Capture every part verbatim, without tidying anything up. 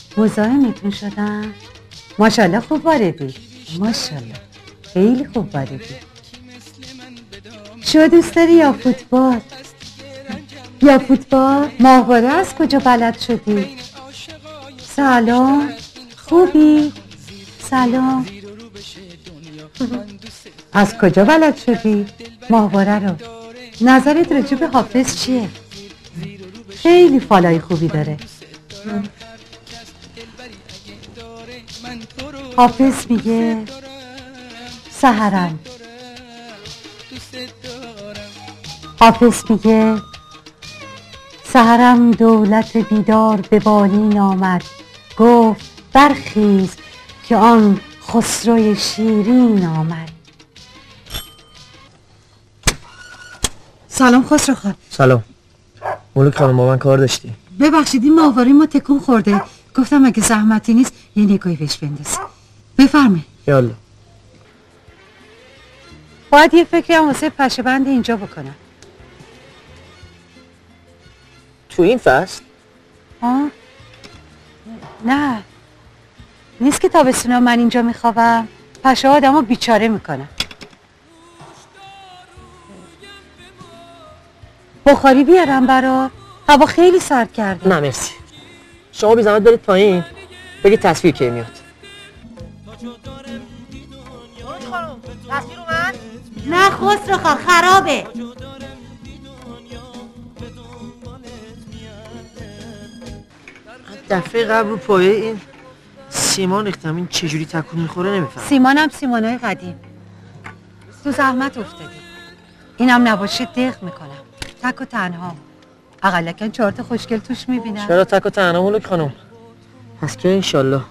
مزاحمتون شدم؟ ماشاءالله خوب واردی. ماشاءالله خیلی خوب واردی. شو دوست داری یا فوتبال؟ یا فوتبال؟ ماهواره از کجا بلد شدی؟ سلام خوبی؟ سلام از کجا بلد شدی؟ ماهواره رو. نظرت راجع به حافظ چیه؟ خیلی فالای خوبی داره. حافظ میگه سحرم. حافظ میگه سحرم دولت بیدار به بالین آمد، گفت برخیز که آن خسروی شیرین آمد. سلام خسرو خان. سلام. ملک خانم با من کار داشتی؟ ببخشید این ماهواره ما تکون خورده، گفتم اگه زحمتی نیست یه نگاهی بهش بندازی. بفرمایید. یالا. باید یه فکری هم واسه پشه بند اینجا بکنم. تو این فصل؟ ها؟ نه نیست که تابستونا من اینجا میخوابم، پشه ها آدم ها بیچاره میکنم. بخاری بیارم برات؟ هوا خیلی سرد کرده. نه مرسی. شما بی زحمت برید پایین بگید تصویر کی میاد. تصویر اومد؟ نه خسرو خان خرابه. دفعه قبل رو پایه این سیمان ریختم، این چجوری تکون میخوره نمیفهم. سیمانم سیمانای قدیم. تو زحمت افتادی. اینم نباشه دق میکنم تک و تنها. اقلکن چهار تا خوشگل توش میبینم. چرا تک و تنها ملک خانم؟ پس که انشالله.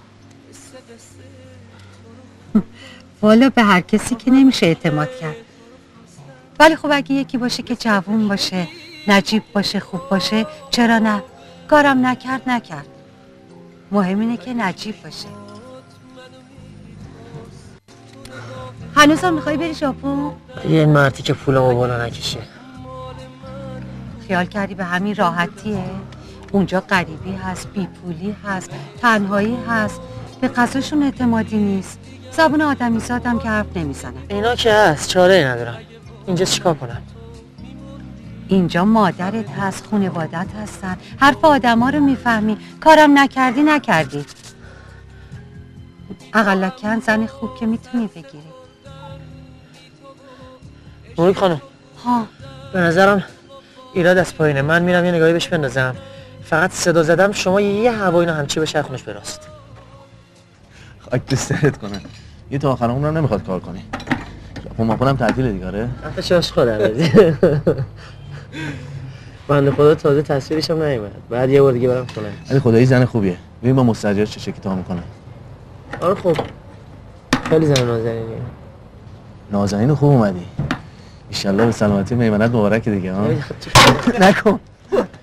والا به هر کسی که نمیشه اعتماد کرد، ولی خب اگه یکی باشه که جوون باشه، نجیب باشه، خوب باشه، چرا نه؟ کارم نکرد نکرد، مهم اینه که نجیب باشه. هنوزم میخوای بری ژاپن؟ یه مردی که پولمو بالا نکشه. خیال کردی به همین راحتیه؟ اونجا غریبی هست، بیپولی هست، تنهایی هست، به غذاشون اعتمادی نیست، زبون آدمی زادم که حرف نمیزنن. اینا که هست چاره ندارم. اینجا چیکار کنم؟ اینجا مادرت هست، خانوادت هستن، حرف آدما رو میفهمی، کارم نکردی نکردی. اقلکن زن خوب که میتونی بگیری. ملک خانم ها به نظرم ایراد از پایینه. من میرم یه نگاهی بهش بندازم. فقط صدا زدم شما یه هوا اینو همچی بشه خونش براست. خاک تو سرت کنن. یه تا آخر عمرم نمیخواد کار کنی. ژاپن ماپن هم تعطیل دیگه. آره حرف شاش خودم بدی. بنده خدا تازه تصویرش هم نیومد. بعد یه بار دیگه برم خونه. ولی خدایی زن خوبیه. ببین با مستاجرش چه شکلی تا میکنه. آره خب خیلی زن نازنینیه. نازنین خوب اومدی. ان شاء الله به سلامتی میمنت مبارک دیگه ها. نکن.